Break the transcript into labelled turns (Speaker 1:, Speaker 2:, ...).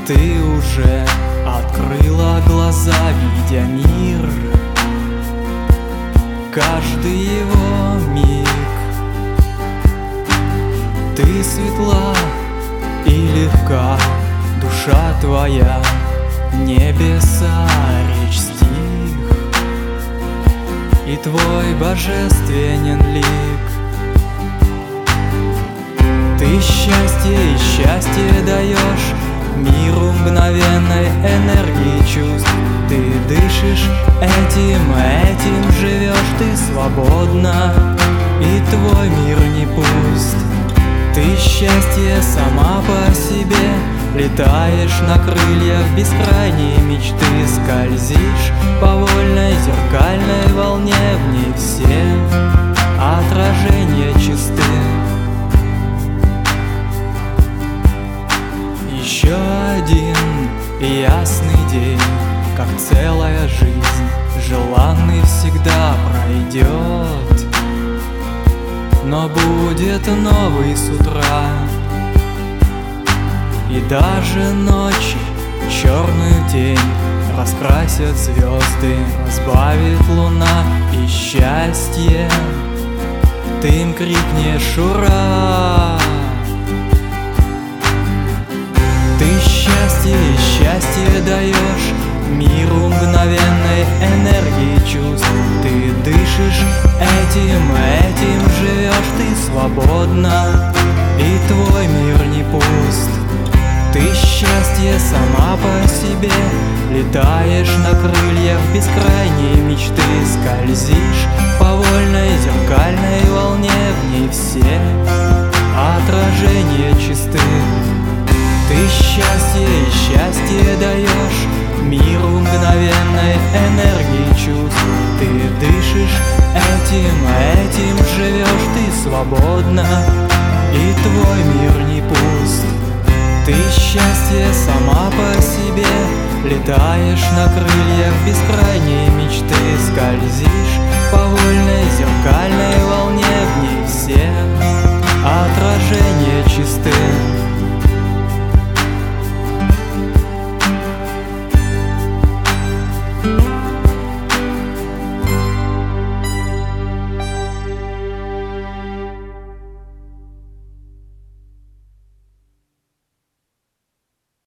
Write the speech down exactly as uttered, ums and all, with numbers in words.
Speaker 1: Ты уже открыла глаза, видя мир, каждый его миг. Ты светла и легка, душа твоя, небеса речь стих, и твой божественен лик. Ты счастье и счастье даешь миру мгновенной энергии чувств. Ты дышишь этим, этим живешь ты свободно, и твой мир не пуст. Ты счастье сама по себе, летаешь на крыльях бескрайней мечты, скользишь по вольной зеркальной волне, в ней все отражения чисты. Еще один ясный день, как целая жизнь, желанный всегда пройдет, но будет новый с утра. И даже ночи черную тень раскрасят звезды, разбавит луна, и счастье ты им крикнешь ура. Ты счастье и счастье даешь миру мгновенной энергии чувств. Ты дышишь этим, этим живешь ты свободно, и твой мир не пуст. Ты счастье сама по себе, летаешь на крыльях бескрайней мечты, скользишь по вольной зеркальной волне, в ней все отражения чисты. Ты счастье и счастье даешь миру мгновенной энергии чувств. Ты дышишь этим, этим живешь ты свободно, и твой мир не пуст. Ты счастье сама по себе, летаешь на крыльях бескрайней мечты, скользишь по вольной зеркальной волне, в ней все отражения чисты.